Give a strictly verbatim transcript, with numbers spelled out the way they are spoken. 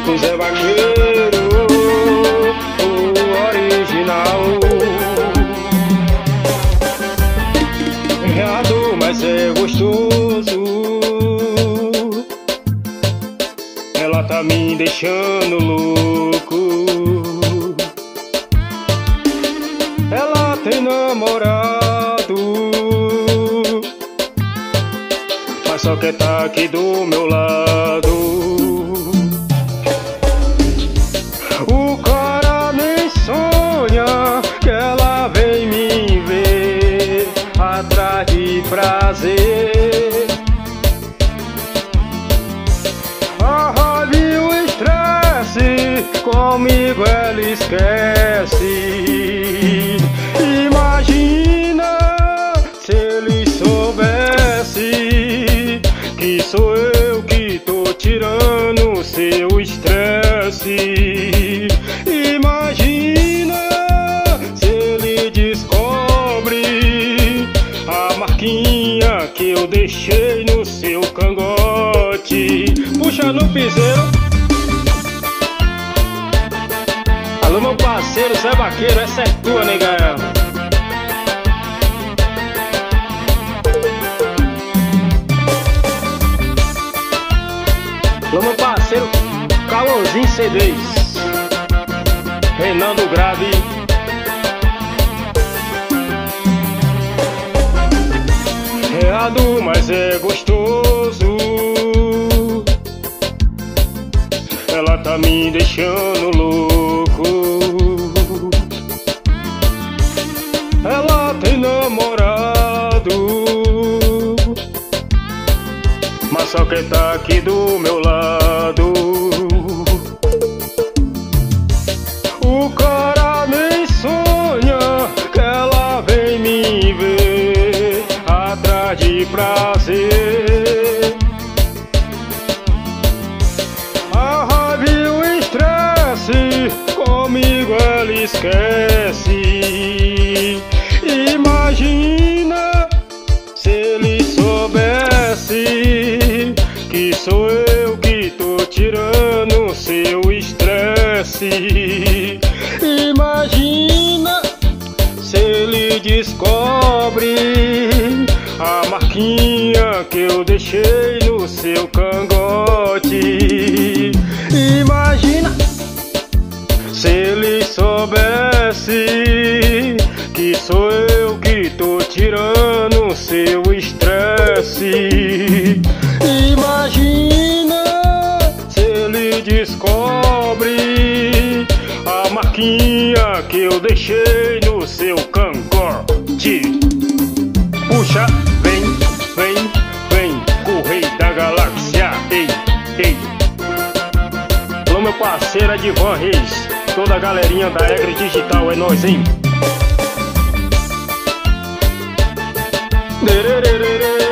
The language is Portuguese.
com Zé Vaqueiro, o original. Errado, mas é gostoso. Ela tá me deixando louco. Ela tem namorado, mas só quer tá aqui do meu lado. O cara nem sonha que ela vem me ver atrás de prazer. A raiva e o estresse comigo ela esquece. Imagina se ele soubesse que sou eu que tô tirando seu estresse. Imagina se ele descobre a marquinha que eu deixei no seu cangote. Puxa no piseiro. Alô, meu parceiro Zé Vaqueiro, essa é tua, negão. Alô, meu parceiro Calorzinho C Ds, Renan do Grave. Errado, mas é gostoso. Ela tá me deixando louco. Ela tem namorado, mas só quer tá aqui do meu lado. O cara nem sonha que ela vem me ver atrás de prazer. A raiva e o estresse comigo ela esquece. Imagina se ele soubesse que sou eu que tô tirando seu estresse. Imagina se ele descobre a marquinha que eu deixei no seu cangote. Imagina se ele soubesse que sou eu que tô tirando seu estresse. Imagina se ele descobre a marquinha que eu deixei no seu cangote. Puxa, vem, vem, vem, o rei da galáxia. Ei, ei. Alô, meu parceiro Edivan Reis, toda a galerinha da Egre Digital, é nóis, hein?